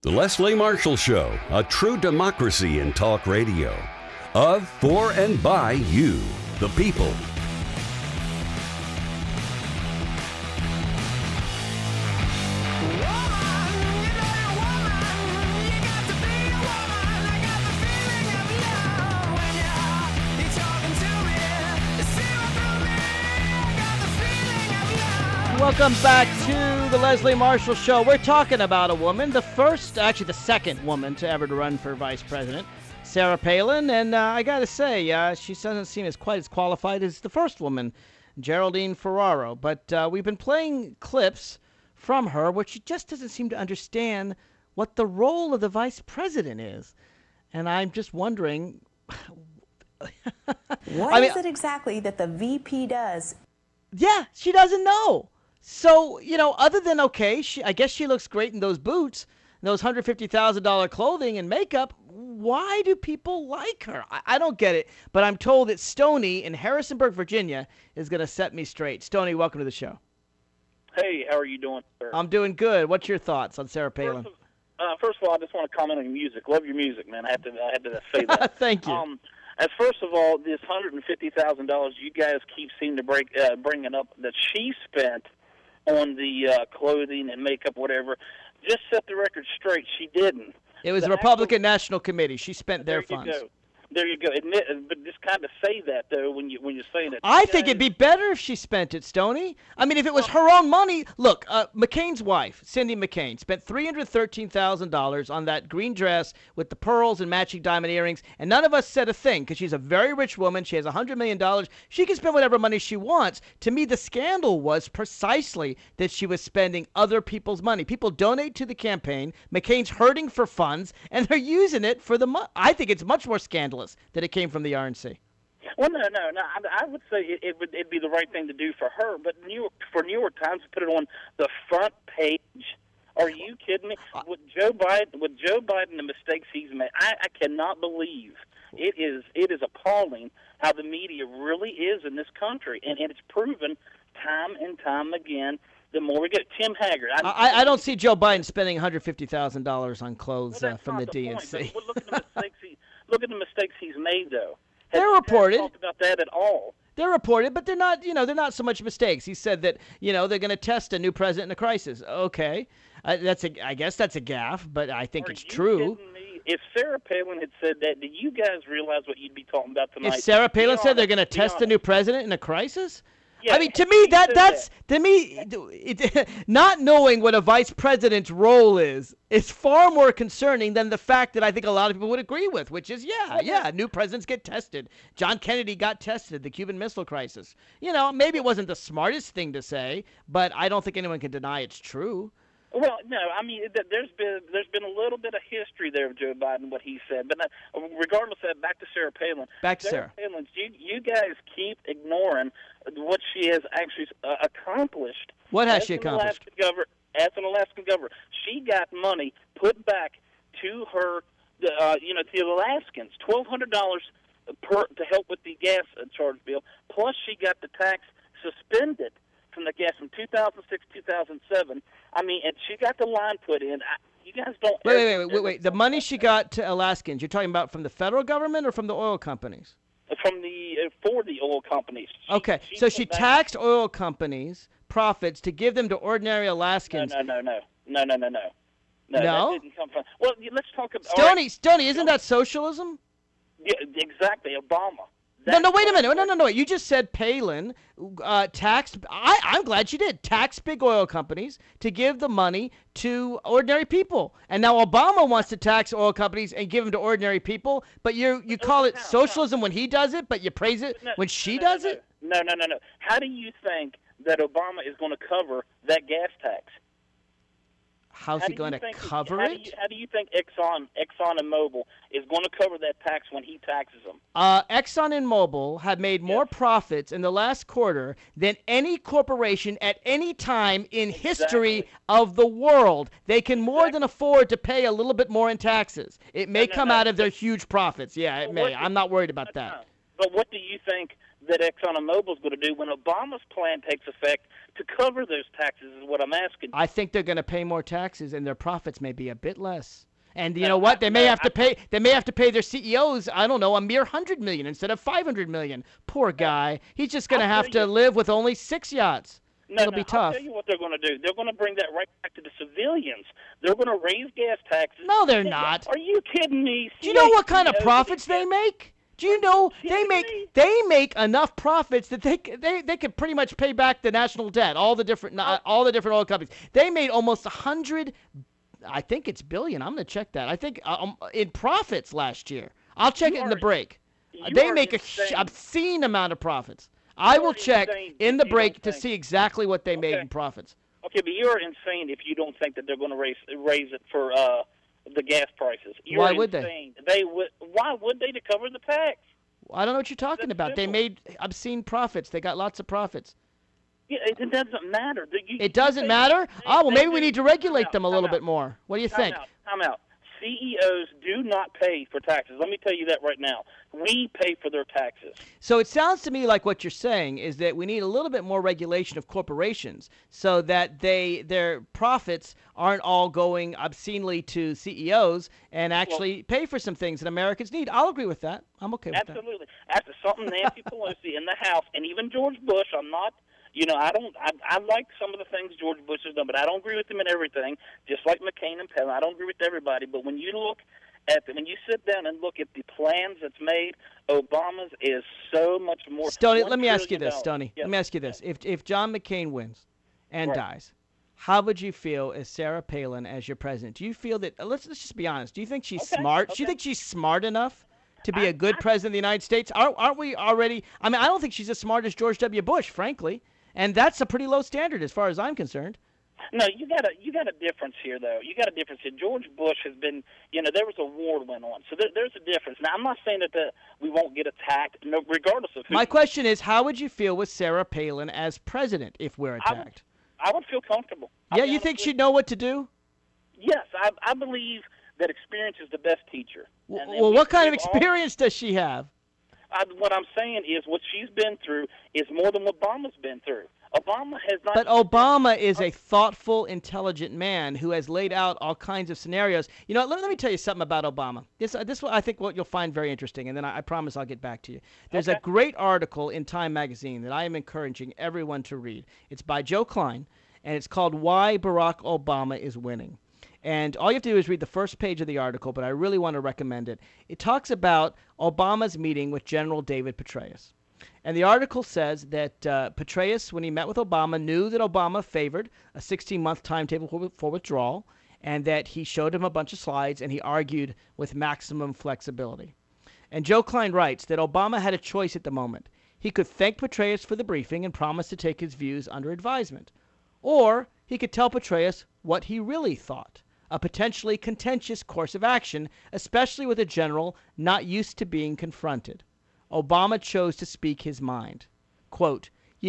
The Leslie Marshall Show, a true democracy in talk radio. Of, for, and by you, the people. Welcome back to the Leslie Marshall Show. We're talking about a woman, the second woman to ever run for vice president, Sarah Palin. And I got to say, she doesn't seem quite as qualified as the first woman, Geraldine Ferraro. But we've been playing clips from her where she just doesn't seem to understand what the role of the vice president is. And I'm just wondering... What is it exactly that the VP does? Yeah, she doesn't know. So, other than, I guess she looks great in those boots, those $150,000 clothing and makeup. Why do people like her? I don't get it. But I'm told that Stoney in Harrisonburg, Virginia, is going to set me straight. Stoney, welcome to the show. Hey, how are you doing, sir? I'm doing good. What's your thoughts on Sarah Palin? First of all, I just want to comment on your music. Love your music, man. I had to say that. Thank you. As first of all, this $150,000 you guys keep seeming to bringing up that she spent on the clothing and makeup, whatever. Just set the record straight. She didn't. It was the Republican National Committee. She spent their funds. There you go. Admit, but just kind of say that though when you're saying it. I think it'd be better if she spent it, Stoney. I mean, if it was her own money. Look, McCain's wife, Cindy McCain, spent $313,000 on that green dress with the pearls and matching diamond earrings, and none of us said a thing because she's a very rich woman. She has $100 million. She can spend whatever money she wants. To me, the scandal was precisely that she was spending other people's money. People donate to the campaign. McCain's hurting for funds, and they're using it for the money. I think it's much more scandalous that it came from the RNC. Well, no. I would say it'd be the right thing to do for her, but New York Times put it on the front page. Are you kidding me? With Joe Biden, the mistakes he's made, I cannot believe it is appalling how the media really is in this country, and it's proven time and time again. The more we get, Tim Haggard. I don't see Joe Biden spending $150,000 on clothes from the DNC. Look at the mistakes he's made, though. They're reported. Talked about that at all? They're reported, but they're not. They're not so much mistakes. He said that they're going to test a new president in a crisis. Okay, I guess that's a gaffe, but I think it's true. Kidding me? If Sarah Palin had said that, do you guys realize what you'd be talking about tonight? If Sarah Palin said they're going to test a new president in a crisis? Yeah, I mean, to me, not knowing what a vice president's role is far more concerning than the fact that I think a lot of people would agree with, which is, new presidents get tested. John Kennedy got tested, the Cuban Missile Crisis. Maybe it wasn't the smartest thing to say, but I don't think anyone can deny it's true. Well, no, I mean, there's been a little bit of history there of Joe Biden, what he said. But regardless of that, back to Sarah Palin. Sarah Palin, you guys keep ignoring what she has actually accomplished. What has she accomplished? As an Alaskan governor, she got money put back to her, to the Alaskans, $1,200 to help with the gas charge bill. Plus, she got the tax suspended from the gas from 2006 2007. I mean, and she got the line put in. You guys don't. Wait. The money she got to Alaskans, you're talking about from the federal government or from the oil companies? For the oil companies. Okay, so she taxed oil companies' profits to give them to ordinary Alaskans. No. No? That didn't come from. Well, let's talk about. Stoney, isn't that socialism? Yeah, exactly. Obama. No, wait a minute. No. You just said Palin taxed. I'm glad she did. Tax big oil companies to give the money to ordinary people. And now Obama wants to tax oil companies and give them to ordinary people. But you call it socialism when he does it, but you praise it when she does it? No. How do you think that Obama is going to cover that gas tax? How's he going to cover it? How do you think Exxon and Mobil is going to cover that tax when he taxes them? Exxon and Mobil have made more profits in the last quarter than any corporation at any time in history of the world. They can more than afford to pay a little bit more in taxes. It may come out of their huge profits. Yeah, it may. I'm not worried about that. But what do you think that ExxonMobil is going to do when Obama's plan takes effect to cover those taxes is what I'm asking. I think they're going to pay more taxes, and their profits may be a bit less. And you know what? They may have to pay. They may have to pay their CEOs. I don't know, a mere $100 million instead of $500 million. Poor guy. He's just going to have to live with only 6 yachts. It'll be tough. I'll tell you what they're going to do. They're going to bring that right back to the civilians. They're going to raise gas taxes. No, they're not. Are you kidding me? Do you know what kind of profits they make? Do you know they make enough profits that they could pretty much pay back the national debt, all the different oil companies. They made almost 100, I think it's billion. I'm going to check that. I think in profits last year. I'll check it in the break. They make an obscene amount of profits. I will check in the break to see exactly what they made in profits. Okay, but you're insane if you don't think that they're going to raise it for the gas prices. Why would they? Why would they, to cover the tax? I don't know what you're talking about. Simple. They made obscene profits. They got lots of profits. Yeah, it doesn't matter. It doesn't matter? Oh, well, maybe we need to regulate them a little bit more. What do you think? Time out. CEOs do not pay for taxes. Let me tell you that right now. We pay for their taxes. So it sounds to me like what you're saying is that we need a little bit more regulation of corporations so that their profits aren't all going obscenely to CEOs and actually pay for some things that Americans need. I'll agree with that. I'm okay with that. Absolutely. After something Nancy Pelosi in the House and even George Bush, I'm not – I like some of the things George Bush has done, but I don't agree with him in everything, just like McCain and Pell. I don't agree with everybody, but when you sit down and look at the plans that's made, Obama's is so much more. Stoney, let me ask you this, Stoney. Yes. Let me ask you this. If John McCain wins and dies, how would you feel as Sarah Palin as your president? Do you feel that, let's just be honest, do you think she's smart? Okay. Do you think she's smart enough to be a good president of the United States? Aren't we already? I mean, I don't think she's as smart as George W. Bush, frankly. And that's a pretty low standard as far as I'm concerned. No, you got a difference here, though. You got a difference here. George Bush has been, there was a war that went on. So there's a difference. Now, I'm not saying that we won't get attacked, regardless of who. My question is, how would you feel with Sarah Palin as president if we're attacked? I would feel comfortable. Yeah, you think she'd know what to do? Yes, I believe that experience is the best teacher. Well, what kind of experience does she have? What I'm saying is what she's been through is more than what Obama's been through. Obama has not. But Obama is a thoughtful, intelligent man who has laid out all kinds of scenarios. Let me tell you something about Obama. This I think what you'll find very interesting, and then I promise I'll get back to you. There's a great article in Time magazine that I am encouraging everyone to read. It's by Joe Klein, and it's called Why Barack Obama is Winning. And all you have to do is read the first page of the article, but I really want to recommend it. It talks about Obama's meeting with General David Petraeus. And the article says that Petraeus, when he met with Obama, knew that Obama favored a 16-month timetable for withdrawal, and that he showed him a bunch of slides, and he argued with maximum flexibility. And Joe Klein writes that Obama had a choice at the moment. He could thank Petraeus for the briefing and promise to take his views under advisement. Or he could tell Petraeus what he really thought. A potentially contentious course of action, especially with a general not used to being confronted. Obama chose to speak his mind. Quote,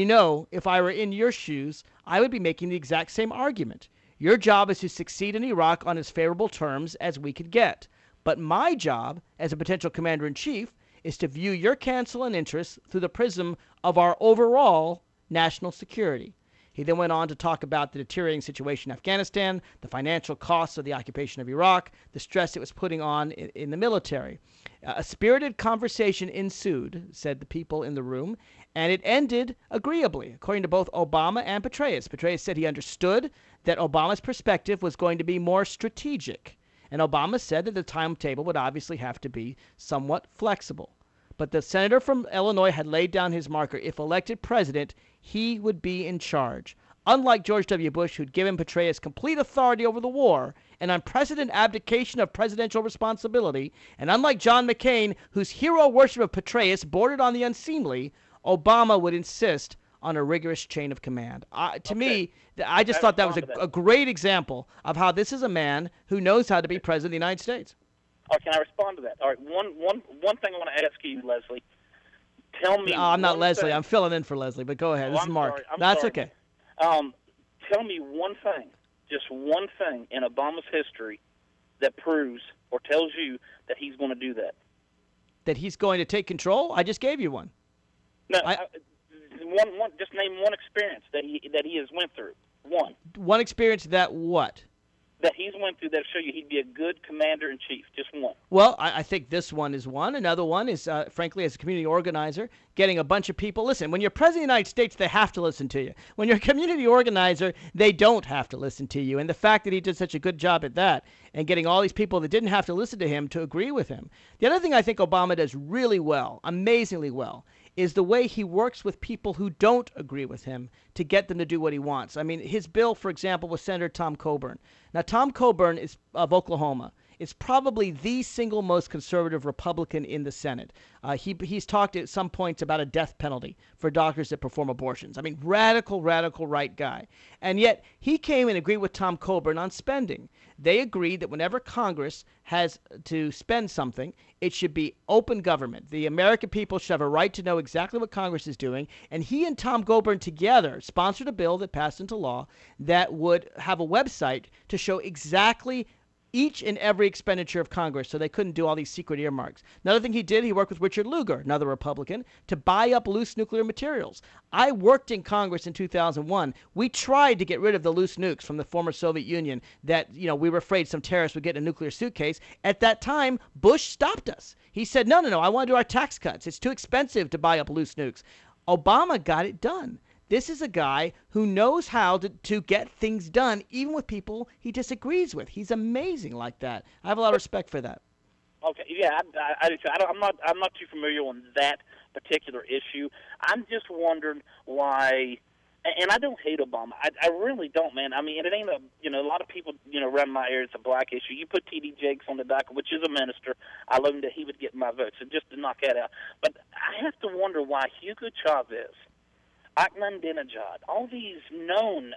if I were in your shoes, I would be making the exact same argument. Your job is to succeed in Iraq on as favorable terms as we could get. But my job, as a potential commander-in-chief, is to view your counsel and interests through the prism of our overall national security. He then went on to talk about the deteriorating situation in Afghanistan, the financial costs of the occupation of Iraq, the stress it was putting on in the military. A spirited conversation ensued, said the people in the room, and it ended agreeably, according to both Obama and Petraeus. Petraeus said he understood that Obama's perspective was going to be more strategic, and Obama said that the timetable would obviously have to be somewhat flexible. But the senator from Illinois had laid down his marker. If elected president, he would be in charge. Unlike George W. Bush, who'd given Petraeus complete authority over the war, an unprecedented abdication of presidential responsibility, and unlike John McCain, whose hero worship of Petraeus bordered on the unseemly, Obama would insist on a rigorous chain of command. To me, I just thought that was a great example of how this is a man who knows how to be president of the United States. Oh, can I respond to that? All right, one thing I want to ask you, Leslie. Tell me. I'm not Leslie. I'm filling in for Leslie, but go ahead. This is Mark. Sorry. That's sorry. Okay. Tell me one thing, just one thing in Obama's history that proves or tells you that he's going to do that. That he's going to take control? I just gave you one. No, just name one experience that he has went through. One experience that what? That he's went through that'll show you he'd be a good commander-in-chief. Just one. Well, I think this one is one. Another one is, frankly, as a community organizer, getting a bunch of people. Listen, when you're president of the United States, they have to listen to you. When you're a community organizer, they don't have to listen to you. And the fact that he did such a good job at that and getting all these people that didn't have to listen to him to agree with him. The other thing I think Obama does really well, amazingly well, is the way he works with people who don't agree with him to get them to do what he wants. I mean, his bill, for example, was Senator Tom Coburn. Now, Tom Coburn is of Oklahoma. Is probably the single most conservative Republican in the Senate. He's talked at some points about a death penalty for doctors that perform abortions. I mean, radical right guy. And yet he came and agreed with Tom Coburn on spending. They agreed that whenever Congress has to spend something, it should be open government. The American people should have a right to know exactly what Congress is doing. And he and Tom Coburn together sponsored a bill that passed into law that would have a website to show exactly each and every expenditure of Congress, so they couldn't do all these secret earmarks. Another thing he did, he worked with Richard Lugar, another Republican, to buy up loose nuclear materials. I worked in Congress in 2001. We tried to get rid of the loose nukes from the former Soviet Union that, we were afraid some terrorists would get in a nuclear suitcase. At that time, Bush stopped us. He said, no, I want to do our tax cuts. It's too expensive to buy up loose nukes. Obama got it done. This is a guy who knows how to get things done, even with people he disagrees with. He's amazing like that. I have a lot of respect for that. Okay, yeah, I'm not too familiar on that particular issue. I'm just wondering why. And I don't hate Obama. I really don't, man. I mean, and it ain't a lot of people around my area. It's a black issue. You put T.D. Jakes on the docket, which is a minister. I learned that he would get my vote. So just to knock that out. But I have to wonder why Hugo Chavez, Ahmadinejad, all these known,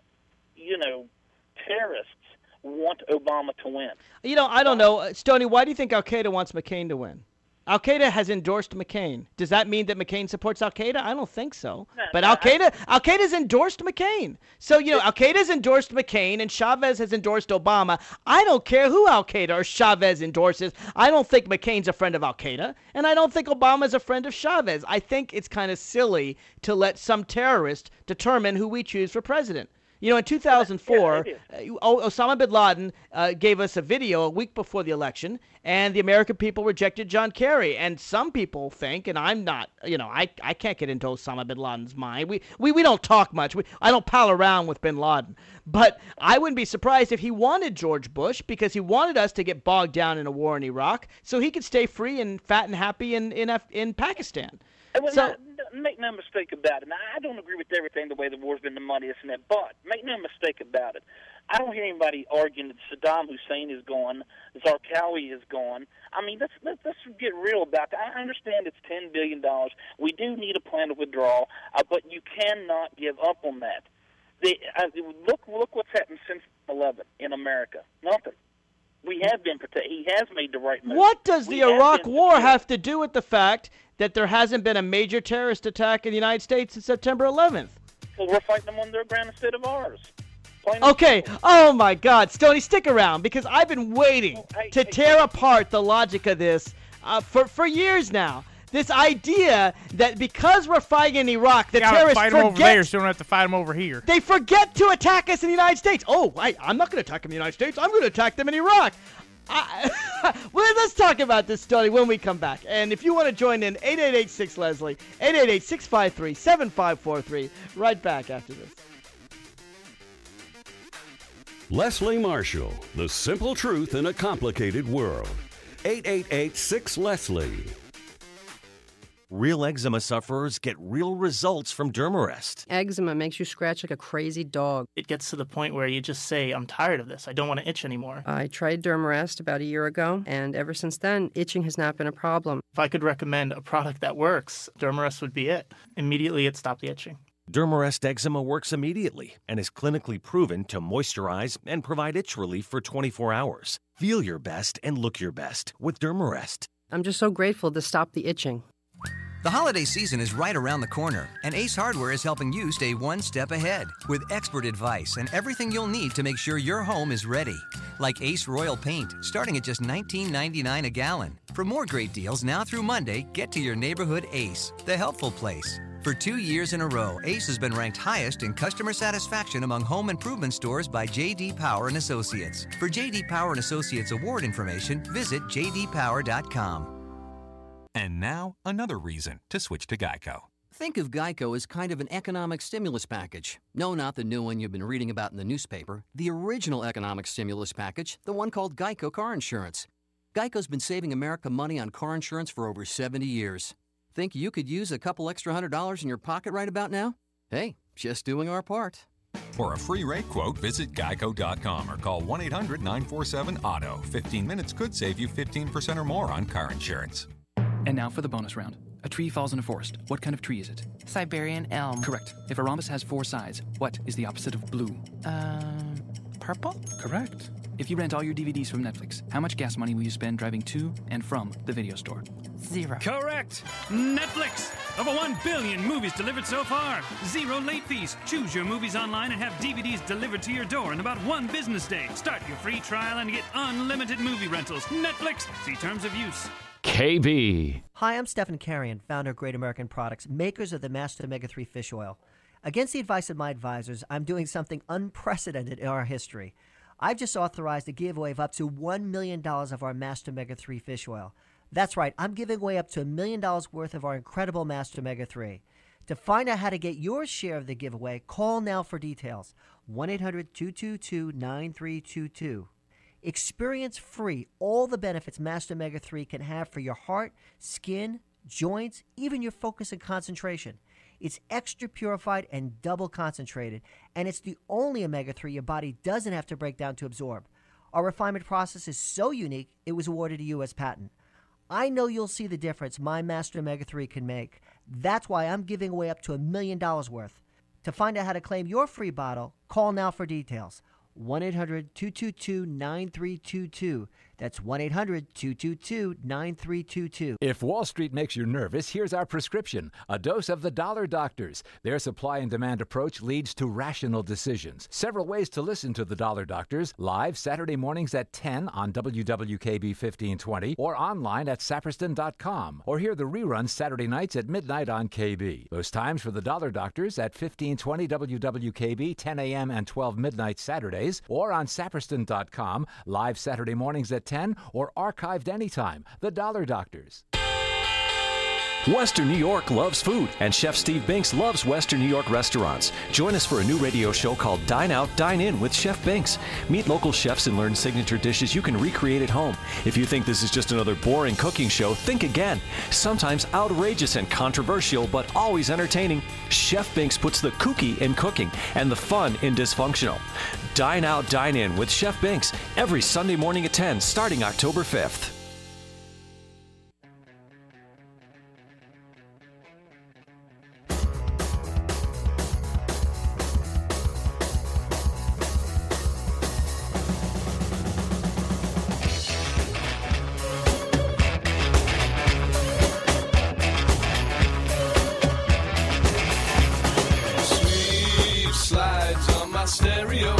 terrorists want Obama to win. I don't know. Stoney, why do you think Al-Qaeda wants McCain to win? Al-Qaeda has endorsed McCain. Does that mean that McCain supports Al-Qaeda? I don't think so. But Al-Qaeda's endorsed McCain. So, Al-Qaeda's endorsed McCain and Chavez has endorsed Obama. I don't care who Al-Qaeda or Chavez endorses. I don't think McCain's a friend of Al-Qaeda, and I don't think Obama's a friend of Chavez. I think it's kind of silly to let some terrorist determine who we choose for president. In 2004, Osama bin Laden gave us a video a week before the election, and the American people rejected John Kerry. And some people think, and I'm not, I can't get into Osama bin Laden's mind. We don't talk much. I don't pal around with bin Laden. But I wouldn't be surprised if he wanted George Bush because he wanted us to get bogged down in a war in Iraq so he could stay free and fat and happy in Pakistan. Well, make no mistake about it. Now, I don't agree with everything the way the war's been, the money, this and that, but make no mistake about it. I don't hear anybody arguing that Saddam Hussein is gone, Zarqawi is gone. I mean, let's get real about that. I understand it's $10 billion. We do need a plan of withdrawal, but you cannot give up on that. Look what's happened since 11 in America. Nothing. We have been protected. He has made the right move. What does the Iraq War have to do with the fact that there hasn't been a major terrorist attack in the United States since September 11th? Well, we're fighting them on their ground instead of ours. Okay. Oh, my God. Stoney, stick around because I've been waiting to tear apart the logic of this for years now. This idea that because we're fighting in Iraq, the terrorists fight them over there, so you don't have to fight them over here. They forget to attack us in the United States. Oh, I'm not going to attack them in the United States. I'm going to attack them in Iraq. Well, let's talk about this, Stoney, when we come back. And if you want to join in, 888-6-LESLIE, 888-653-7543. Right back after this. Leslie Marshall, the simple truth in a complicated world. 888-6-LESLIE. Real eczema sufferers get real results from Dermarest. Eczema makes you scratch like a crazy dog. It gets to the point where you just say, I'm tired of this. I don't want to itch anymore. I tried Dermarest about a year ago, and ever since then, itching has not been a problem. If I could recommend a product that works, Dermarest would be it. Immediately, it stopped the itching. Dermarest eczema works immediately and is clinically proven to moisturize and provide itch relief for 24 hours. Feel your best and look your best with Dermarest. I'm just so grateful to stop the itching. The holiday season is right around the corner, and Ace Hardware is helping you stay one step ahead with expert advice and everything you'll need to make sure your home is ready. Like Ace Royal Paint, starting at just $19.99 a gallon. For more great deals now through Monday, get to your neighborhood Ace, the helpful place. For 2 years in a row, Ace has been ranked highest in customer satisfaction among home improvement stores by J.D. Power and Associates. For J.D. Power and Associates award information, visit jdpower.com. And now, another reason to switch to Geico. Think of Geico as kind of an economic stimulus package. No, not the new one you've been reading about in the newspaper. The original economic stimulus package, the one called Geico Car Insurance. Geico's been saving America money on car insurance for over 70 years. Think you could use a couple extra $100 in your pocket right about now? Hey, just doing our part. For a free rate quote, visit geico.com or call 1-800-947-AUTO. 15 minutes could save you 15% or more on car insurance. And now for the bonus round. A tree falls in a forest. What kind of tree is it? Siberian elm. Correct. If a rhombus has 4 sides, what is the opposite of blue? Purple? Correct. If you rent all your DVDs from Netflix, how much gas money will you spend driving to and from the video store? 0. Correct. Netflix. Over 1 billion movies delivered so far. 0 late fees. Choose your movies online and have DVDs delivered to your door in about 1 business day. Start your free trial and get unlimited movie rentals. Netflix. See terms of use. KB. Hi, I'm Stephen Carrion, founder of Great American Products, makers of the Master Omega-3 Fish Oil. Against the advice of my advisors, I'm doing something unprecedented in our history. I've just authorized a giveaway of up to $1 million of our Master Omega-3 Fish Oil. That's right, I'm giving away up to $1 million worth of our incredible Master Omega-3. To find out how to get your share of the giveaway, call now for details. 1-800-222-9322. Experience free all the benefits Master Omega-3 can have for your heart, skin, joints, even your focus and concentration. It's extra purified and double concentrated, and it's the only omega-3 your body doesn't have to break down to absorb. Our refinement process is so unique, it was awarded a U.S. patent. I know you'll see the difference my Master Omega-3 can make. That's why I'm giving away up to $1 million worth. To find out how to claim your free bottle, call now for details. 1-800-222-9322. That's 1-800-222-9322. If Wall Street makes you nervous, here's our prescription. A dose of the Dollar Doctors. Their supply and demand approach leads to rational decisions. Several ways to listen to the Dollar Doctors. Live Saturday mornings at 10 on WWKB 1520 or online at saperston.com. Or hear the reruns Saturday nights at midnight on KB. Those times for the Dollar Doctors at 1520 WWKB, 10 a.m. and 12 midnight Saturdays, or on saperston.com, live Saturday mornings at 10 or archived anytime. The Dollar Doctors. Western New York loves food, and Chef Steve Binks loves Western New York restaurants. Join us for a new radio show called Dine Out, Dine In with Chef Binks. Meet local chefs and learn signature dishes you can recreate at home. If you think this is just another boring cooking show, think again. Sometimes outrageous and controversial, but always entertaining, Chef Binks puts the kooky in cooking and the fun in dysfunctional. Dine Out, Dine In with Chef Binks every Sunday morning at 10, starting October 5th. Stereo,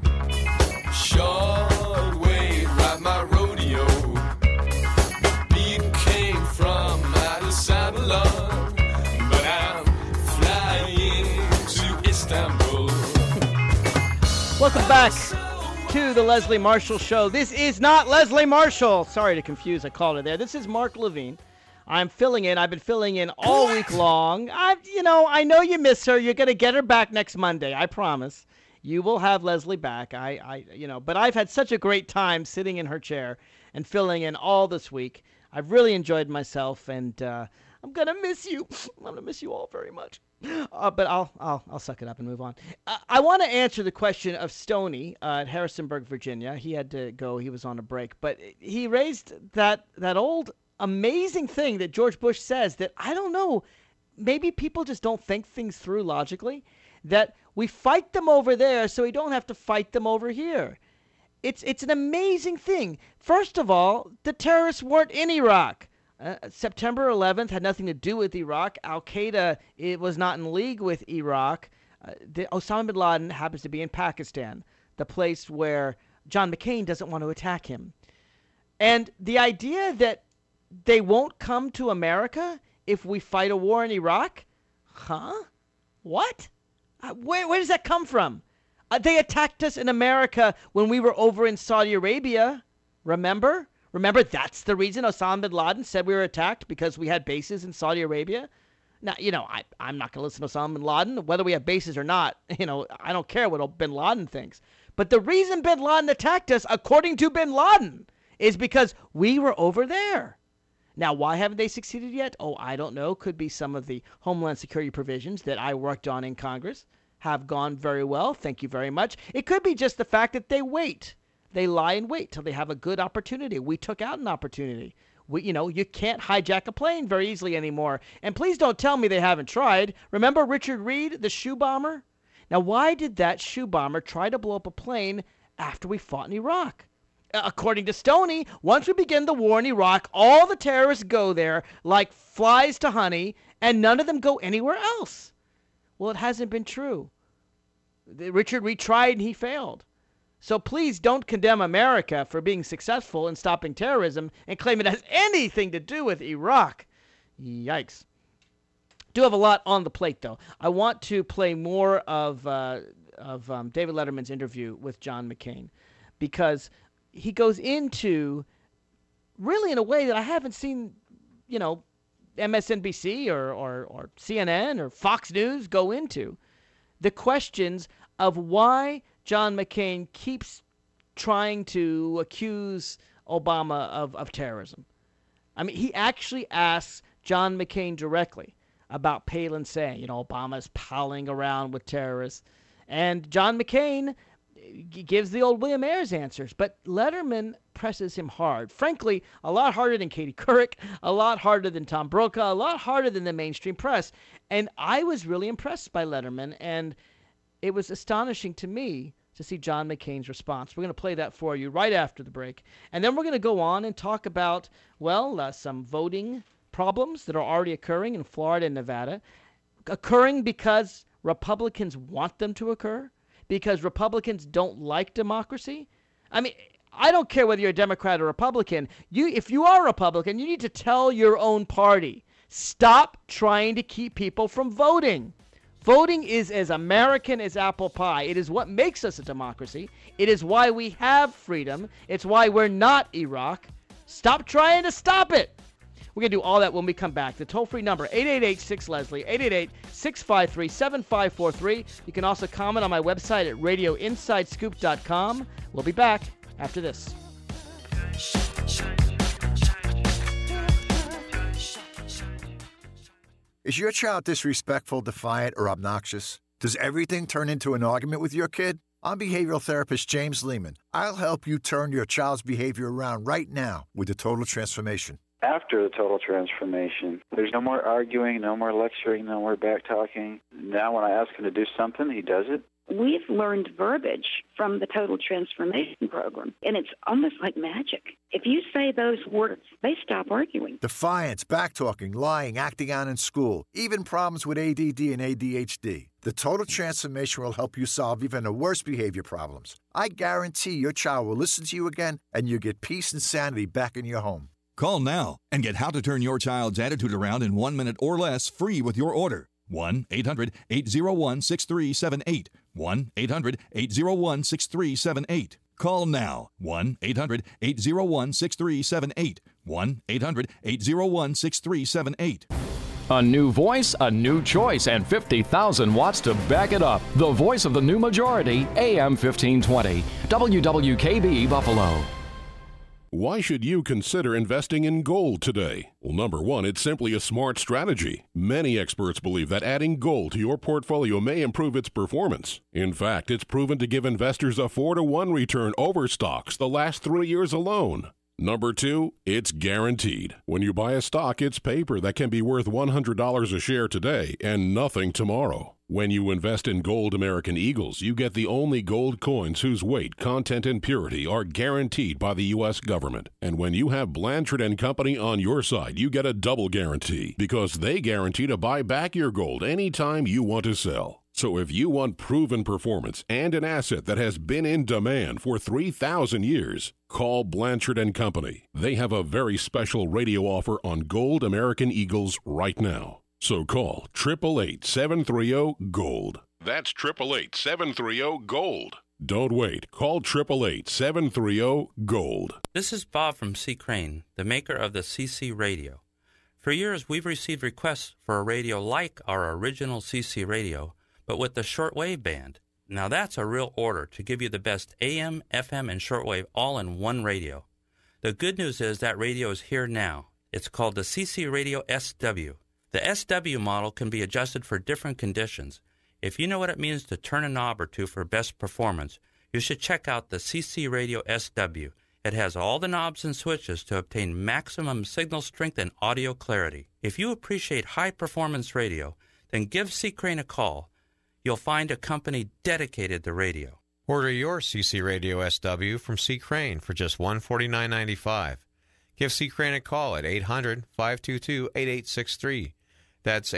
short wave, ride my rodeo. Beat came from Addis Ababa, but I'm flying to Istanbul. Welcome back to the Leslie Marshall Show. This is not Leslie Marshall. Sorry to confuse. I called her there. This is Mark Levine. I'm filling in. I've been filling in all week long. I know you miss her. You're going to get her back next Monday. I promise. You will have Leslie back. But I've had such a great time sitting in her chair and filling in all this week. I've really enjoyed myself, and I'm gonna miss you. I'm gonna miss you all very much. But I'll suck it up and move on. I want to answer the question of Stoney at Harrisonburg, Virginia. He had to go. He was on a break, but he raised that old amazing thing that George Bush says that I don't know. Maybe people just don't think things through logically. That we fight them over there so we don't have to fight them over here. It's an amazing thing. First of all, the terrorists weren't in Iraq. September 11th had nothing to do with Iraq. Al-Qaeda was not in league with Iraq. Osama bin Laden happens to be in Pakistan, the place where John McCain doesn't want to attack him. And the idea that they won't come to America if we fight a war in Iraq, Huh? What? Where does that come from? They attacked us in America when we were over in Saudi Arabia. Remember? That's the reason Osama bin Laden said we were attacked, because we had bases in Saudi Arabia. Now, I'm not going to listen to Osama bin Laden, whether we have bases or not. I don't care what bin Laden thinks. But the reason bin Laden attacked us, according to bin Laden, is because we were over there. Now, why haven't they succeeded yet? Oh, I don't know. Could be some of the Homeland Security provisions that I worked on in Congress have gone very well. Thank you very much. It could be just the fact that they wait. They lie in wait till they have a good opportunity. We took out an opportunity. You can't hijack a plane very easily anymore. And please don't tell me they haven't tried. Remember Richard Reed, the shoe bomber? Now, why did that shoe bomber try to blow up a plane after we fought in Iraq? According to Stoney, once we begin the war in Iraq, all the terrorists go there like flies to honey, and none of them go anywhere else. Well, it hasn't been true. Richard Reed tried and he failed. So please don't condemn America for being successful in stopping terrorism and claim it has anything to do with Iraq. Yikes. Do have a lot on the plate, though. I want to play more of David Letterman's interview with John McCain, because he goes into, really in a way that I haven't seen, MSNBC or CNN or Fox News go into, the questions of why John McCain keeps trying to accuse Obama of terrorism. I mean, he actually asks John McCain directly about Palin saying, Obama's palling around with terrorists. And John McCain gives the old William Ayers answers, but Letterman presses him hard. Frankly, a lot harder than Katie Couric, a lot harder than Tom Brokaw, a lot harder than the mainstream press. And I was really impressed by Letterman, and it was astonishing to me to see John McCain's response. We're going to play that for you right after the break. And then we're going to go on and talk about, some voting problems that are already occurring in Florida and Nevada, occurring because Republicans want them to occur, because Republicans don't like democracy. I mean, I don't care whether you're a Democrat or Republican. If you are a Republican, you need to tell your own party, stop trying to keep people from voting. Voting is as American as apple pie. It is what makes us a democracy. It is why we have freedom. It's why we're not Iraq. Stop trying to stop it. We're going to do all that when we come back. The toll-free number, 888-6-LESLIE, 888-653-7543. You can also comment on my website at radioinsidescoop.com. We'll be back after this. Is your child disrespectful, defiant, or obnoxious? Does everything turn into an argument with your kid? I'm behavioral therapist James Lehman. I'll help you turn your child's behavior around right now with the Total Transformation. After the total transformation, there's no more arguing, no more lecturing, no more back-talking. Now when I ask him to do something, he does it. We've learned verbiage from the Total Transformation Program, and it's almost like magic. If you say those words, they stop arguing. Defiance, back-talking, lying, acting out in school, even problems with ADD and ADHD. The Total Transformation will help you solve even the worst behavior problems. I guarantee your child will listen to you again, and you'll get peace and sanity back in your home. Call now and get how to turn your child's attitude around in 1 minute or less free with your order. 1-800-801-6378. 1-800-801-6378. Call now. 1-800-801-6378. 1-800-801-6378. A new voice, a new choice, and 50,000 watts to back it up. The voice of the new majority, AM 1520. WWKB Buffalo. Why should you consider investing in gold today? Well, number one, it's simply a smart strategy. Many experts believe that adding gold to your portfolio may improve its performance. In fact, it's proven to give investors a 4-to-1 return over stocks the last 3 years alone. Number two, it's guaranteed. When you buy a stock, it's paper that can be worth $100 a share today and nothing tomorrow. When you invest in Gold American Eagles, you get the only gold coins whose weight, content, and purity are guaranteed by the U.S. government. And when you have Blanchard & Company on your side, you get a double guarantee because they guarantee to buy back your gold anytime you want to sell. So if you want proven performance and an asset that has been in demand for 3,000 years, call Blanchard & Company. They have a very special radio offer on Gold American Eagles right now. So call 888-730-GOLD. That's 888-730-GOLD. Don't wait. Call 888-730-GOLD. This is Bob from C. Crane, the maker of the CC radio. For years, we've received requests for a radio like our original CC radio, but with the shortwave band. Now that's a real order to give you the best AM, FM, and shortwave all in one radio. The good news is that radio is here now. It's called the CC Radio SW. The SW model can be adjusted for different conditions. If you know what it means to turn a knob or two for best performance, you should check out the CC Radio SW. It has all the knobs and switches to obtain maximum signal strength and audio clarity. If you appreciate high-performance radio, then give C. Crane a call. You'll find a company dedicated to radio. Order your CC Radio SW from C. Crane for just $149.95. Give C. Crane a call at 800-522-8863. That's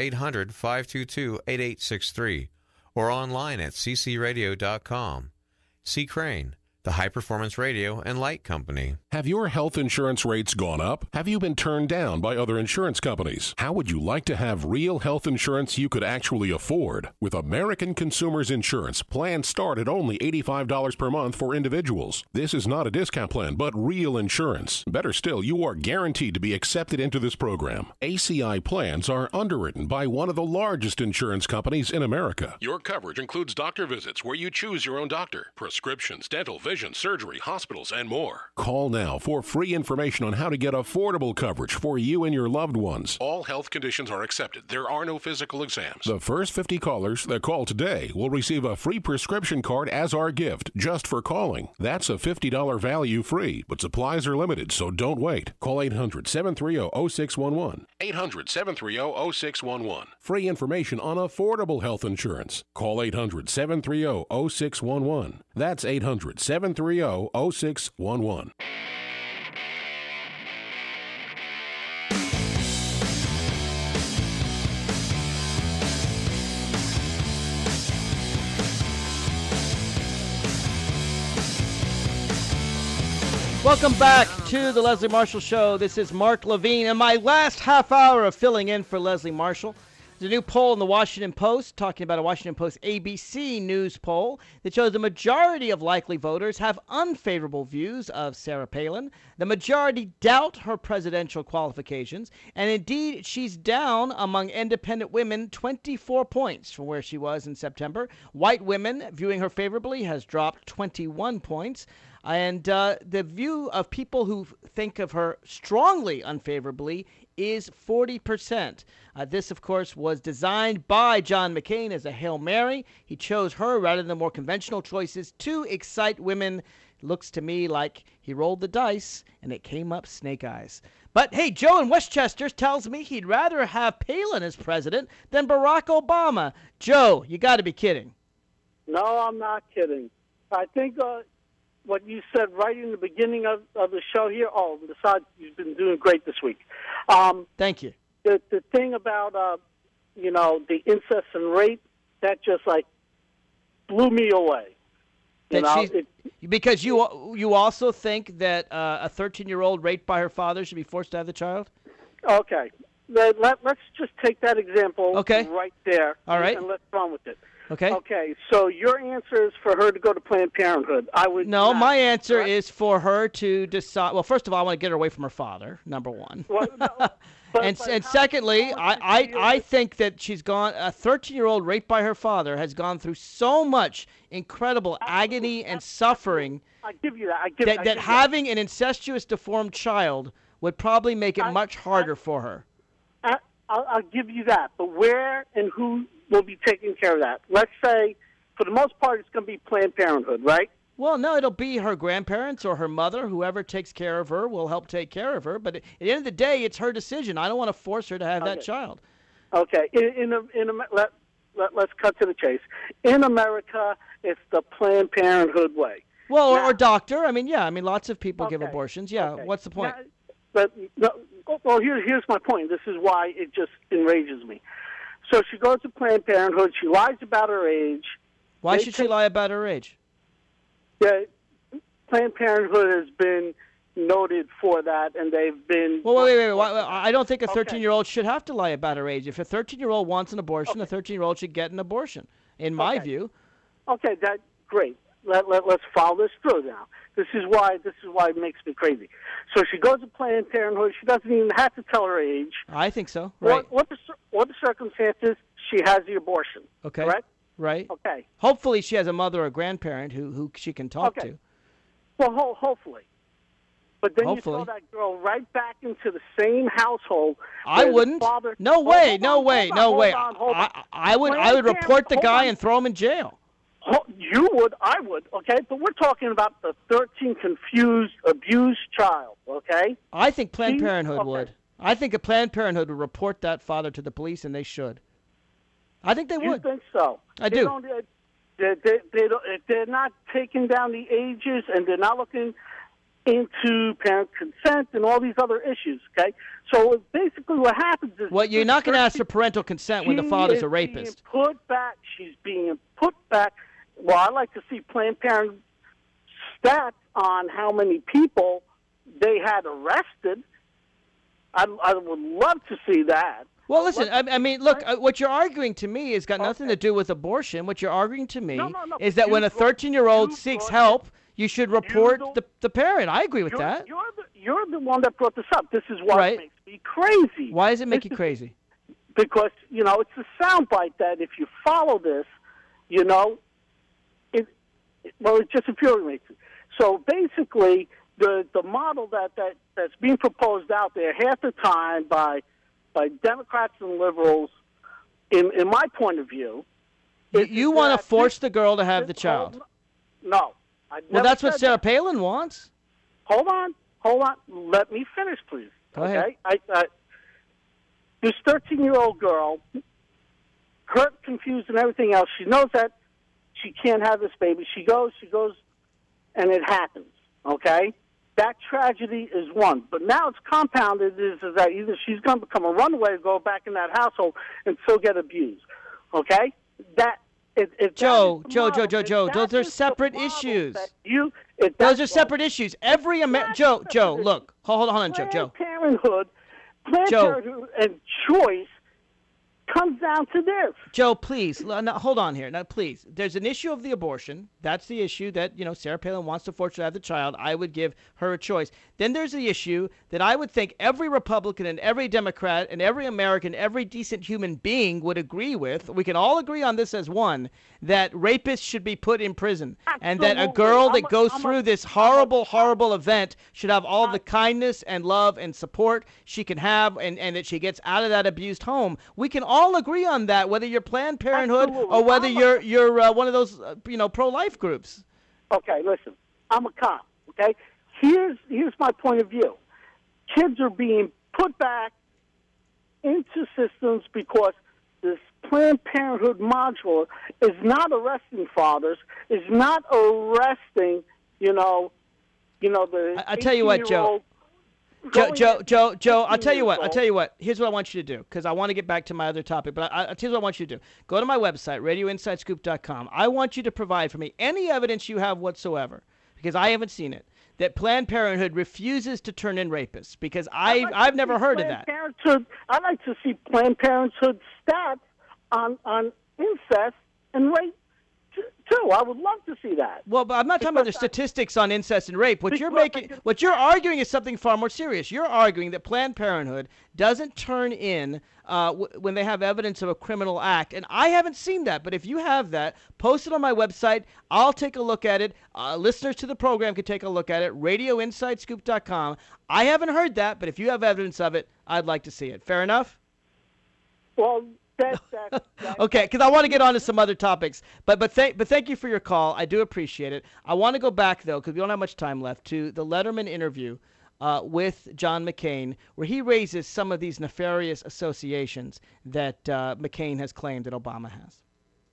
800-522-8863. Or online at ccradio.com. C. Crane, the high-performance radio and light company. Have your health insurance rates gone up? Have you been turned down by other insurance companies? How would you like to have real health insurance you could actually afford? With American Consumers Insurance, plans start at only $85 per month for individuals. This is not a discount plan, but real insurance. Better still, you are guaranteed to be accepted into this program. ACI plans are underwritten by one of the largest insurance companies in America. Your coverage includes doctor visits where you choose your own doctor, prescriptions, dental, vision, surgery, hospitals, and more. Call now for free information on how to get affordable coverage for you and your loved ones. All health conditions are accepted. There are no physical exams. The first 50 callers that call today will receive a free prescription card as our gift just for calling. That's a $50 value free, but supplies are limited, so don't wait. Call 800-730-0611. 800-730-0611. Free information on affordable health insurance. Call 800-730-0611. That's 800-730-0611. Welcome back to the Leslie Marshall Show. This is Mark Levine, and my last half hour of filling in for Leslie Marshall. There's a new poll in the Washington Post, talking about a Washington Post ABC News poll that shows the majority of likely voters have unfavorable views of Sarah Palin. The majority doubt her presidential qualifications, and indeed she's down among independent women 24 points from where she was in September. White women viewing her favorably has dropped 21 points. And the view of people who think of her strongly unfavorably is 40%. This, of course, was designed by John McCain as a Hail Mary. He chose her rather than the more conventional choices to excite women. Looks to me like he rolled the dice and it came up snake eyes. But hey, Joe in Westchester tells me he'd rather have Palin as president than Barack Obama. Joe, you got to be kidding. No, I'm not kidding. I think what you said right in the beginning of the show here. Oh, besides, you've been doing great this week. Thank you. The thing about, the incest and rape, that just, blew me away. Because you also think that a 13-year-old raped by her father should be forced to have the child? Okay. Let's just take that example right there. All right. And let's run with it. Okay. Okay, so your answer is for her to go to Planned Parenthood. No, my answer is for her to decide. Well, first of all, I want to get her away from her father, number one. Well, and secondly, I think that she's gone. A 13-year-old raped by her father has gone through so much incredible agony and suffering. I give you that. That having an incestuous, deformed child would probably make it much harder for her. I'll give you that. But where and who will be taking care of that? Let's say, for the most part, it's going to be Planned Parenthood, right? Well, no, it'll be her grandparents or her mother. Whoever takes care of her will help take care of her. But at the end of the day, it's her decision. I don't want to force her to have that child. Okay. Let's cut to the chase. In America, it's the Planned Parenthood way. Well, or doctor. Lots of people give abortions. Yeah. Okay. What's the point? Here's my point. This is why it just enrages me. So she goes to Planned Parenthood. She lies about her age. Why should she lie about her age? Yeah, Planned Parenthood has been noted for that, and they've been... Well, wait. I don't think a 13-year-old should have to lie about her age. If a 13-year-old wants an abortion, a 13-year-old should get an abortion, in my view. Okay, that's great. Let's follow this through now. This is why it makes me crazy. So she goes to Planned Parenthood. She doesn't even have to tell her age. I think so. Right. What the circumstances? She has the abortion. Okay. Correct? Right. Okay. Hopefully she has a mother or grandparent who she can talk to. Well, hopefully. But then Hopefully. you throw that girl right back into the same household. I where the wouldn't. Father, No way. Hold on. I would report the guy and throw him in jail. You would, I would, okay? But we're talking about the 13 confused, abused child, okay? I think Planned Parenthood would. I think a Planned Parenthood would report that father to the police, and they should. I think they would. You think so? I do. They're not taking down the ages, and they're not looking into parent consent and all these other issues, okay? So basically what happens is... Well, you're not going to ask for parental consent when the father's a rapist. She's being put back. Well, I like to see Planned Parenthood stats on how many people they had arrested. I would love to see that. Well, listen, I mean, look, what you're arguing to me has got nothing to do with abortion. What you're arguing to me is that when a 13-year-old seeks help, you should report the parent. I agree with that. You're the one that brought this up. This is why it makes me crazy. Why does it make you crazy? Because, it's a soundbite that if you follow this, it just infuriates me. So basically, the model that's being proposed out there half the time by Democrats and liberals, in my point of view, you want to force the girl to have the child. No. Well, that's what Sarah Palin wants. Hold on. Let me finish, please. Go ahead. This 13-year-old girl, hurt, confused, and everything else, she knows that she can't have this baby. She goes, and it happens, okay? That tragedy is one. But now it's compounded is that either she's going to become a runaway or go back in that household and still get abused, okay? Joe, those are separate issues. Those are separate issues. Joe, look. Hold on, Joe. Planned Parenthood and choice comes down to this. Joe, please, hold on here. Now, please, there's an issue of the abortion. That's the issue that, Sarah Palin wants to force her to have the child. I would give her a choice. Then there's the issue that I would think every Republican and every Democrat and every American, every decent human being would agree with. We can all agree on this as one, that rapists should be put in prison. Absolutely. And that a girl that goes through this horrible, horrible event should have all the kindness and love and support she can have, and that she gets out of that abused home. We can all agree on that, whether you're Planned Parenthood or whether you're one of those pro-life groups. Okay, listen, I'm a cop. Okay, here's my point of view. Kids are being put back into systems because this Planned Parenthood module is not arresting fathers, is not arresting the. I tell you what, Joe. Joe, I'll tell you what. Here's what I want you to do, because I want to get back to my other topic, but I'll tell you what I want you to do. Go to my website, radioinsidescoop.com. I want you to provide for me any evidence you have whatsoever, because I haven't seen it, that Planned Parenthood refuses to turn in rapists, because I've never heard of that. I'd like to see Planned Parenthood stats on incest and rape, too. I would love to see that. Well, but I'm not talking about the statistics on incest and rape. What you're arguing is something far more serious. You're arguing that Planned Parenthood doesn't turn in when they have evidence of a criminal act, and I haven't seen that. But if you have that, post it on my website. I'll take a look at it. Listeners to the program can take a look at it. RadioInsideScoop.com. I haven't heard that, but if you have evidence of it, I'd like to see it. Fair enough? Well, okay, because I want to get on to some other topics. But thank you for your call. I do appreciate it. I want to go back, though, because we don't have much time left, to the Letterman interview with John McCain, where he raises some of these nefarious associations that McCain has claimed that Obama has.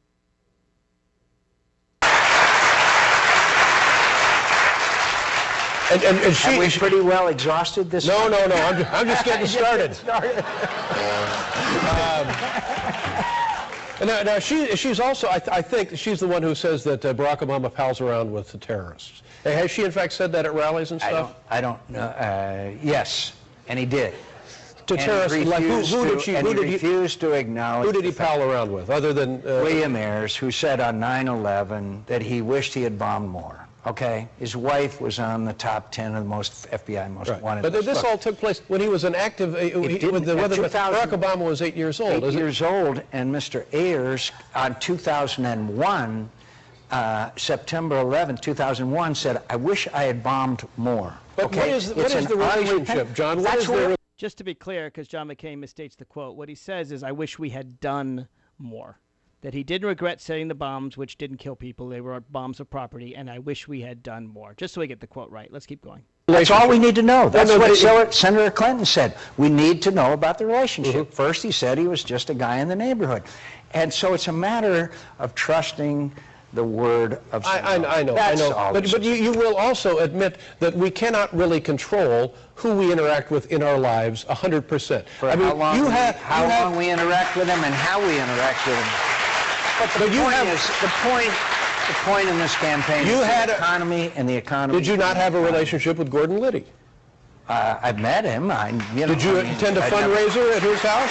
And she's pretty well exhausted this. No. I'm just getting started. Now she's also, I think, she's the one who says that Barack Obama pals around with the terrorists. Has she, in fact, said that at rallies and stuff? I don't know. Yes, and he did. To terrorists, like who did she? Who did he refuse to acknowledge? Who did he pal around with, other than William Ayers, who said on 9/11 that he wished he had bombed more? Okay, his wife was on the top 10 of the most FBI most wanted. But this all took place when he was an active. Barack Obama was 8 years old. 8 years old, and Mr. Ayers on 2001. September 11, 2001, said, "I wish I had bombed more." But okay? what is the relationship, John? Just to be clear, because John McCain misstates the quote, what he says is, "I wish we had done more." That he didn't regret setting the bombs, which didn't kill people. They were bombs of property, and I wish we had done more. Just so we get the quote right. Let's keep going. That's all we need to know. That's what Senator Clinton said. We need to know about the relationship. First, he said he was just a guy in the neighborhood. And so it's a matter of trusting the word of someone. I know. But you will also admit that we cannot really control who we interact with in our lives 100%. How long we interact with them and how we interact with them. But the point in this campaign is the economy and the economy. Did you not have a relationship with Gordon Liddy? I've met him. Did you attend a fundraiser at his house?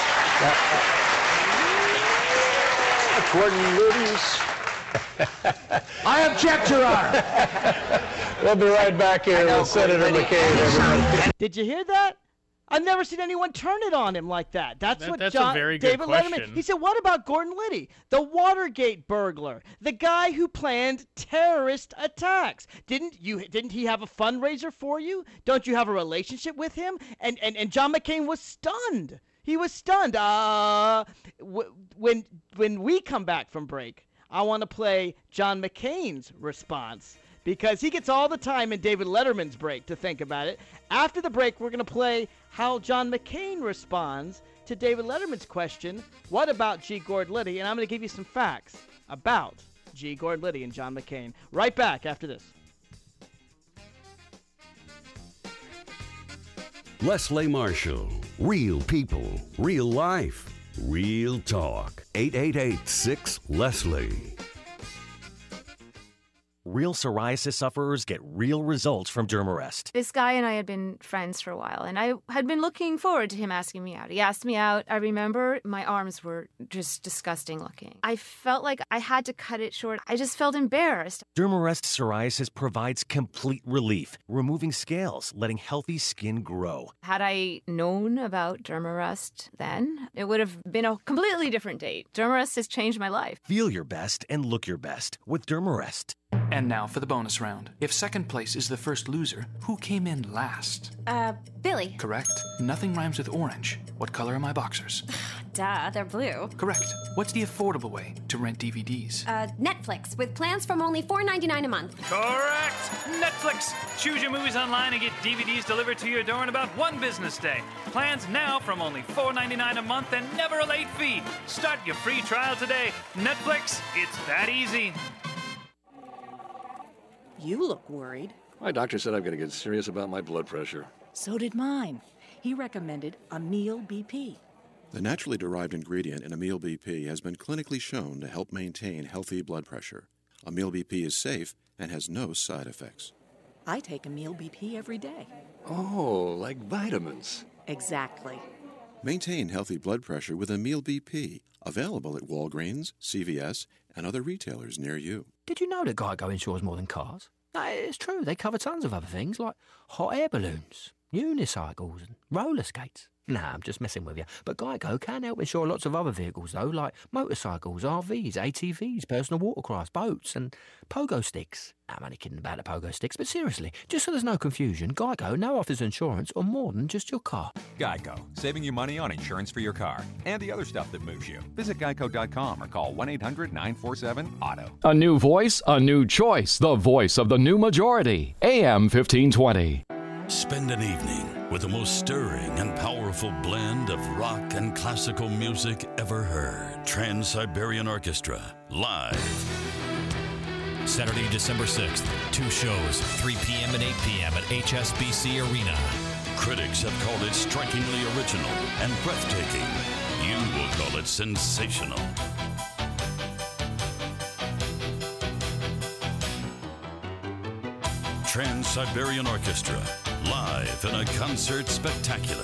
Gordon Liddy's. I object, Your Honor. We'll be right back here with Senator McCain, everybody. Did you hear that? I've never seen anyone turn it on him like that. That's a very good David question. Letterman. He said, "What about Gordon Liddy, the Watergate burglar, the guy who planned terrorist attacks? Didn't he have a fundraiser for you? Don't you have a relationship with him?" And John McCain was stunned. He was stunned. When we come back from break, I want to play John McCain's response, because he gets all the time in David Letterman's break to think about it. After the break, we're going to play how John McCain responds to David Letterman's question, what about G. Gordon Liddy? And I'm going to give you some facts about G. Gordon Liddy and John McCain. Right back after this. Leslie Marshall. Real people, real life, real talk. 888-6-LESLIE. Real psoriasis sufferers get real results from Dermarest. This guy and I had been friends for a while, and I had been looking forward to him asking me out. He asked me out. I remember my arms were just disgusting looking. I felt like I had to cut it short. I just felt embarrassed. Dermarest psoriasis provides complete relief, removing scales, letting healthy skin grow. Had I known about Dermarest then, it would have been a completely different date. Dermarest has changed my life. Feel your best and look your best with Dermarest. And now for the bonus round. If second place is the first loser, who came in last? Billy. Correct. Nothing rhymes with orange. What color are my boxers? Duh, they're blue. Correct. What's the affordable way to rent DVDs? Netflix, with plans from only $4.99 a month. Correct! Netflix! Choose your movies online and get DVDs delivered to your door in about one business day. Plans now from only $4.99 a month and never a late fee. Start your free trial today. Netflix, it's that easy. You look worried. My doctor said I'm going to get serious about my blood pressure. So did mine. He recommended Amil BP. The naturally derived ingredient in Amil BP has been clinically shown to help maintain healthy blood pressure. Amil BP is safe and has no side effects. I take Amil BP every day. Oh, like vitamins. Exactly. Maintain healthy blood pressure with Amil BP, available at Walgreens, CVS, and other retailers near you. Did you know that Geico insures more than cars? No, it's true. They cover tons of other things like hot air balloons, unicycles, and roller skates. Nah, I'm just messing with you. But Geico can help insure lots of other vehicles, though, like motorcycles, RVs, ATVs, personal watercrafts, boats, and pogo sticks. I'm only kidding about the pogo sticks, but seriously, just so there's no confusion, Geico now offers insurance on more than just your car. Geico, saving you money on insurance for your car and the other stuff that moves you. Visit geico.com or call 1-800-947-AUTO. A new voice, a new choice. The voice of the new majority. AM 1520. Spend an evening with the most stirring and powerful blend of rock and classical music ever heard. Trans-Siberian Orchestra, live. Saturday, December 6th, 2 shows, 3 p.m. and 8 p.m. at HSBC Arena. Critics have called it strikingly original and breathtaking. You will call it sensational. Trans-Siberian Orchestra, live in a concert spectacular.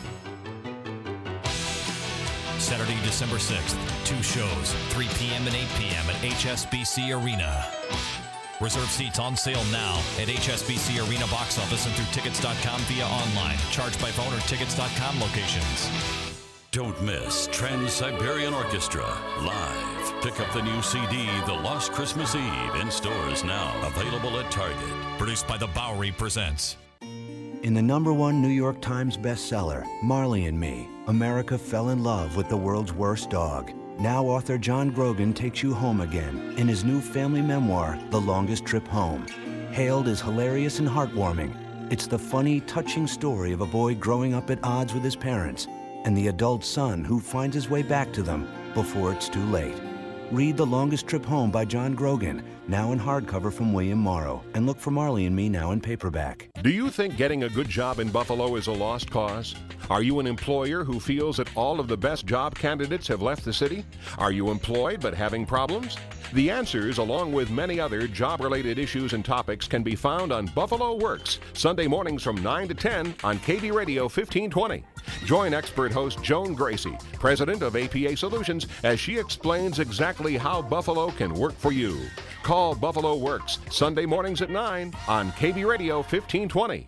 Saturday, December 6th, 2 shows, 3 p.m. and 8 p.m. at HSBC Arena. Reserve seats on sale now at HSBC Arena box office and through tickets.com via online, charged by phone or tickets.com locations. Don't miss Trans-Siberian Orchestra live. Pick up the new CD, The Lost Christmas Eve, in stores now. Available at Target. Produced by The Bowery presents. In the #1 New York Times bestseller, Marley and Me, America fell in love with the world's worst dog. Now author John Grogan takes you home again in his new family memoir, The Longest Trip Home. Hailed as hilarious and heartwarming, it's the funny, touching story of a boy growing up at odds with his parents and the adult son who finds his way back to them before it's too late. Read The Longest Trip Home by John Grogan, now in hardcover from William Morrow, and look for Marley and Me now in paperback. Do you think getting a good job in Buffalo is a lost cause? Are you an employer who feels that all of the best job candidates have left the city? Are you employed but having problems? The answers, along with many other job-related issues and topics, can be found on Buffalo Works, Sunday mornings from 9 to 10 on KB Radio 1520. Join expert host Joan Gracie, president of APA Solutions, as she explains exactly how Buffalo can work for you. Call Buffalo Works, Sunday mornings at 9 on KB Radio 1520.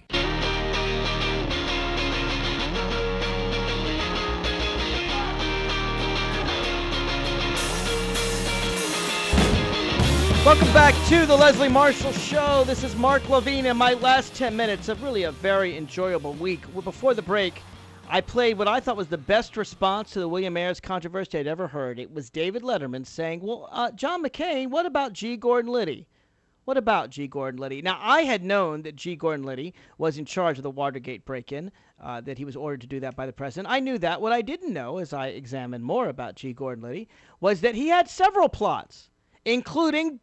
Welcome back to the Leslie Marshall Show. This is Mark Levine, and my last 10 minutes of really a very enjoyable week. Before the break, I played what I thought was the best response to the William Ayers controversy I'd ever heard. It was David Letterman saying, well, John McCain, what about G. Gordon Liddy? What about G. Gordon Liddy? Now, I had known that G. Gordon Liddy was in charge of the Watergate break-in, that he was ordered to do that by the president. I knew that. What I didn't know, as I examined more about G. Gordon Liddy, was that he had several plots, including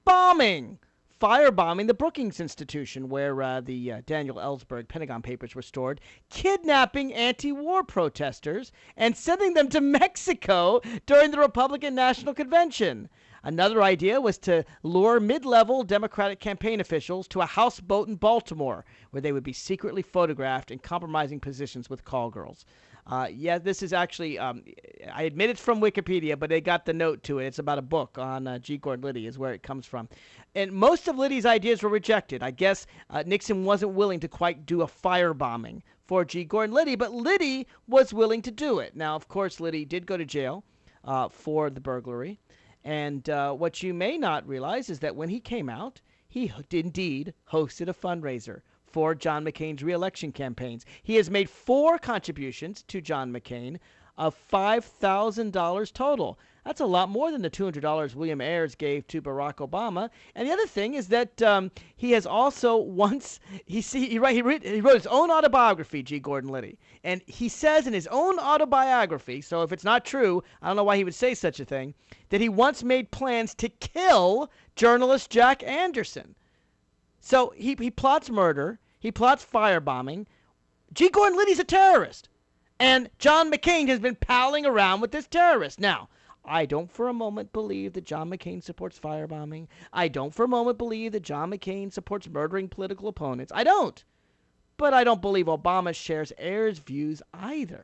firebombing the Brookings Institution, where the Daniel Ellsberg Pentagon Papers were stored, kidnapping anti-war protesters, and sending them to Mexico during the Republican National Convention. Another idea was to lure mid-level Democratic campaign officials to a houseboat in Baltimore, where they would be secretly photographed in compromising positions with call girls. This is actually, I admit it's from Wikipedia, but they got the note to it. It's about a book on G. Gordon Liddy is where it comes from. And most of Liddy's ideas were rejected. I guess Nixon wasn't willing to quite do a firebombing for G. Gordon Liddy, but Liddy was willing to do it. Now, of course, Liddy did go to jail for the burglary. And what you may not realize is that when he came out, he indeed hosted a fundraiser for John McCain's re-election campaigns. He has made 4 contributions to John McCain of $5,000 total. That's a lot more than the $200 William Ayers gave to Barack Obama. And the other thing is that he has also once he wrote his own autobiography, G. Gordon Liddy, and he says in his own autobiography, so if it's not true, I don't know why he would say such a thing, that he once made plans to kill journalist Jack Anderson. So he plots murder, he plots firebombing. G. Gordon Liddy's a terrorist, and John McCain has been palling around with this terrorist. Now, I don't for a moment believe that John McCain supports firebombing. I don't for a moment believe that John McCain supports murdering political opponents. I don't. But I don't believe Obama shares Ayers' views either.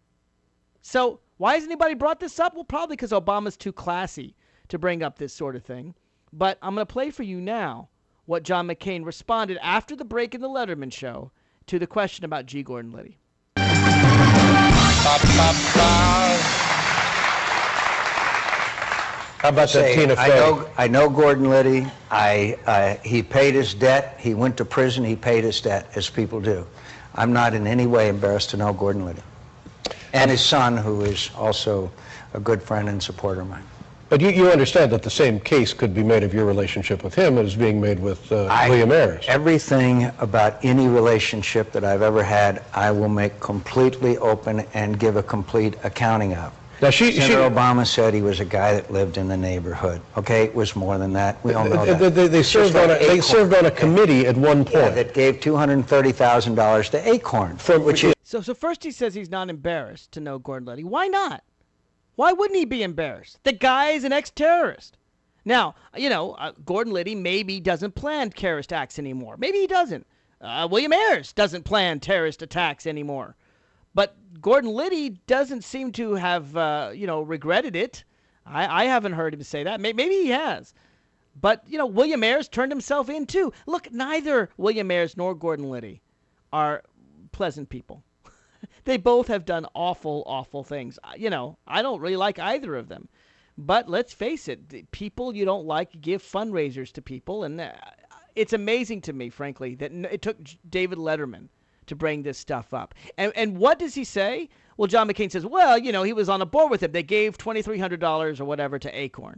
So why has anybody brought this up? Well, probably because Obama's too classy to bring up this sort of thing. But I'm going to play for you now what John McCain responded after the break in the Letterman show to the question about G. Gordon Liddy. How about that Tina Fey? I know Gordon Liddy. He paid his debt. He went to prison. He paid his debt, as people do. I'm not in any way embarrassed to know Gordon Liddy. And his son, who is also a good friend and supporter of mine. But you understand that the same case could be made of your relationship with him as being made with William Ayers. Everything about any relationship that I've ever had, I will make completely open and give a complete accounting of. Now Senator Obama said he was a guy that lived in the neighborhood. Okay, it was more than that. We all know that. They served on a committee at one point. That gave $230,000 to Acorn. So first he says he's not embarrassed to know Gordon Liddy. Why not? Why wouldn't he be embarrassed? The guy is an ex-terrorist. Now, Gordon Liddy maybe doesn't plan terrorist acts anymore. Maybe he doesn't. William Ayers doesn't plan terrorist attacks anymore. But Gordon Liddy doesn't seem to have, regretted it. I haven't heard him say that. Maybe he has. But, William Ayers turned himself in, too. Look, neither William Ayers nor Gordon Liddy are pleasant people. They both have done awful, awful things. I don't really like either of them. But let's face it, people you don't like give fundraisers to people. And it's amazing to me, frankly, that it took David Letterman to bring this stuff up. And what does he say? Well, John McCain says, well, he was on a board with him. They gave $2,300 or whatever to Acorn.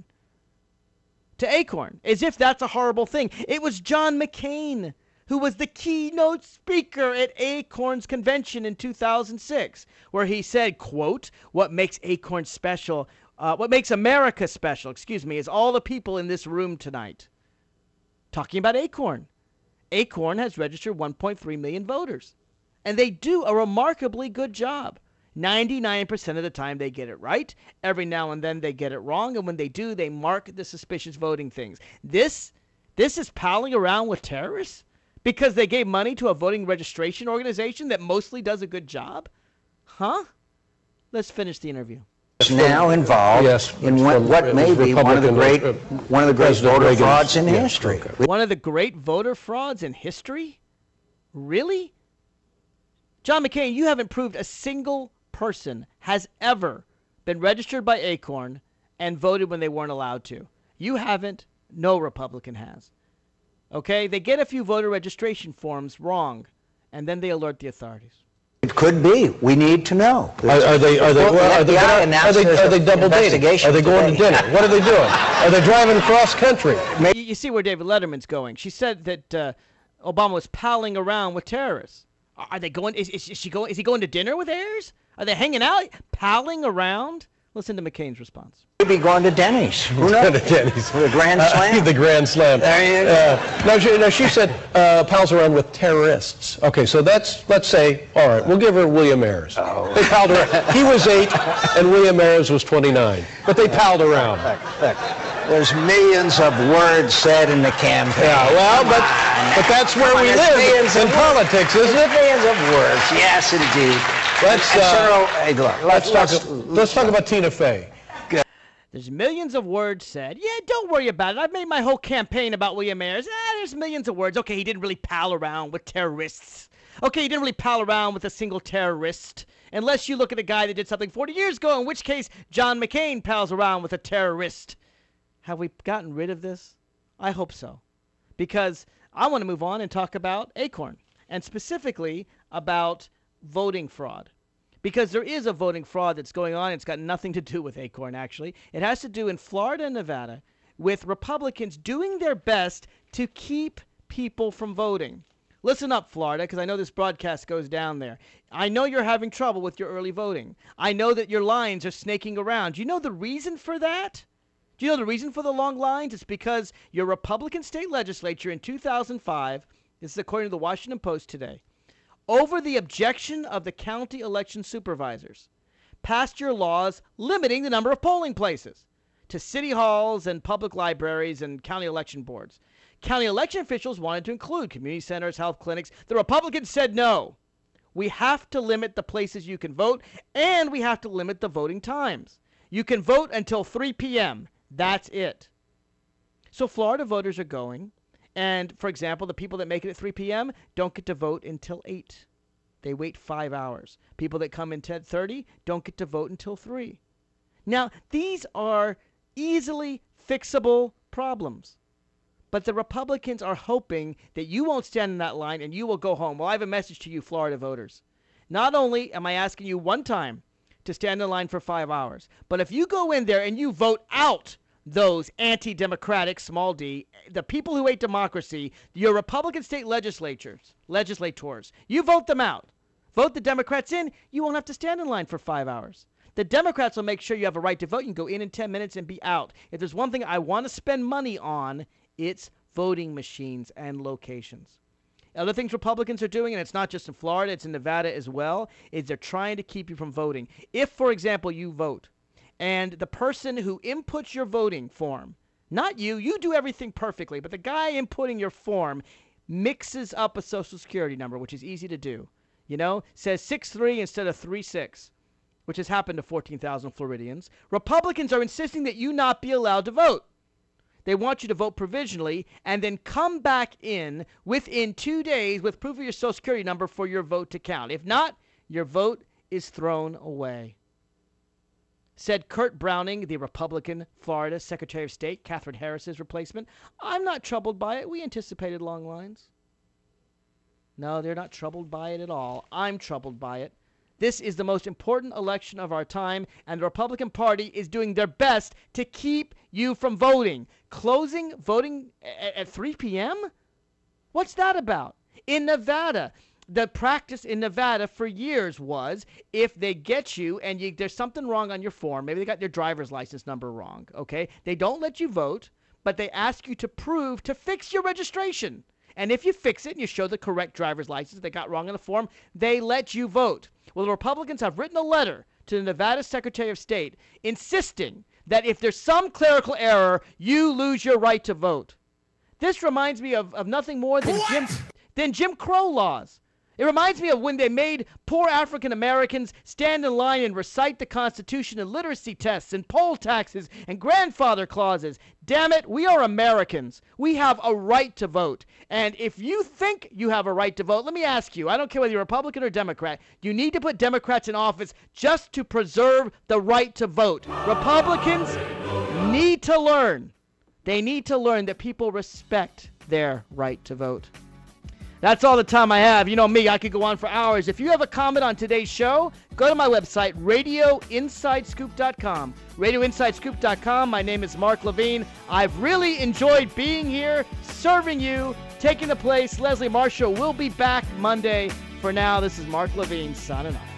To Acorn, as if that's a horrible thing. It was John McCain who was the keynote speaker at Acorn's convention in 2006, where he said, quote, what makes Acorn special, what makes America special, is all the people in this room tonight. Talking about Acorn. Acorn has registered 1.3 million voters, and they do a remarkably good job. 99% of the time they get it right. Every now and then they get it wrong, and when they do, they mark the suspicious voting things. This is palling around with terrorists because they gave money to a voting registration organization that mostly does a good job? Huh? Let's finish the interview. Now involved in what may be one of the great voter frauds in history. One of the great voter frauds in history? Really? John McCain, you haven't proved a single person has ever been registered by Acorn and voted when they weren't allowed to. You haven't. No Republican has. Okay? They get a few voter registration forms wrong, and then they alert the authorities. It could be. We need to know. Are they double dating? Are they going to dinner? What are they doing? Are they driving cross country? You see where David Letterman's going. She said that Obama was palling around with terrorists. Are they going? Is he going to dinner with Ayers? Are they hanging out, palling around? Listen to McCain's response. We'd be going to Denny's. Who knows? To Denny's. For the Grand Slam. The Grand Slam. There you go. She said pals around with terrorists. Okay, so let's say, all right, we'll give her William Ayers. Oh. They palled around. He was 8 and William Ayers was 29. But they palled around. Look, there's millions of words said in the campaign. Yeah, well, but that's where we live in politics, isn't it? Millions of words. Yes, indeed. Let's talk about Tina Fey. There's millions of words said. Yeah, don't worry about it. I've made my whole campaign about William Ayers. There's millions of words. Okay, he didn't really pal around with terrorists. Okay, he didn't really pal around with a single terrorist. Unless you look at a guy that did something 40 years ago, in which case John McCain pals around with a terrorist. Have we gotten rid of this? I hope so. Because I want to move on and talk about Acorn. And specifically about voting fraud. Because there is a voting fraud that's going on. It's got nothing to do with Acorn, actually. It has to do in Florida and Nevada with Republicans doing their best to keep people from voting. Listen up, Florida, because I know this broadcast goes down there. I know you're having trouble with your early voting. I know that your lines are snaking around. Do you know the reason for that? Do you know the reason for the long lines? It's because your Republican state legislature in 2005, this is according to the Washington Post today, over the objection of the county election supervisors, passed your laws limiting the number of polling places to city halls and public libraries and county election boards. County election officials wanted to include community centers, health clinics. The Republicans said no. We have to limit the places you can vote, and we have to limit the voting times. You can vote until 3 p.m. That's it. So Florida voters are going. And, for example, the people that make it at 3 p.m. don't get to vote until 8. They wait 5 hours. People that come in 10:30 don't get to vote until 3. Now, these are easily fixable problems. But the Republicans are hoping that you won't stand in that line and you will go home. Well, I have a message to you, Florida voters. Not only am I asking you one time to stand in line for 5 hours, but if you go in there and you vote out those anti-democratic, small d, the people who hate democracy, your Republican state legislators, you vote them out. Vote the Democrats in, you won't have to stand in line for 5 hours. The Democrats will make sure you have a right to vote. You can go in 10 minutes and be out. If there's one thing I want to spend money on, it's voting machines and locations. Other things Republicans are doing, and it's not just in Florida, it's in Nevada as well, is they're trying to keep you from voting. If, for example, you vote, and the person who inputs your voting form Not you. You do everything perfectly. But the guy inputting your form mixes up a Social Security number, which is easy to do. Says 6'3" instead of 3'6", which has happened to 14,000 Floridians. Republicans are insisting that you not be allowed to vote. They want you to vote provisionally and then come back in within 2 days with proof of your Social Security number for your vote to count. If not, your vote is thrown away. Said Kurt Browning, the Republican Florida Secretary of State, Catherine Harris's replacement. I'm not troubled by it. We anticipated long lines. No, they're not troubled by it at all. I'm troubled by it. This is the most important election of our time, and the Republican Party is doing their best to keep you from voting. Closing voting at 3 p.m.? What's that about? In Nevada, the practice in Nevada for years was if they get you and there's something wrong on your form, maybe they got their driver's license number wrong, okay? They don't let you vote, but they ask you to fix your registration. And if you fix it and you show the correct driver's license they got wrong on the form, they let you vote. Well, the Republicans have written a letter to the Nevada Secretary of State insisting that if there's some clerical error, you lose your right to vote. This reminds me of nothing more than Jim Crow laws. It reminds me of when they made poor African Americans stand in line and recite the Constitution in literacy tests and poll taxes and grandfather clauses. Damn it, we are Americans. We have a right to vote. And if you think you have a right to vote, let me ask you, I don't care whether you're Republican or Democrat, you need to put Democrats in office just to preserve the right to vote. Republicans need to learn. They need to learn that people respect their right to vote. That's all the time I have. You know me, I could go on for hours. If you have a comment on today's show, go to my website, radioinsidescoop.com. Radioinsidescoop.com. My name is Mark Levine. I've really enjoyed being here, serving you, taking the place. Leslie Marshall will be back Monday. For now, this is Mark Levine signing off.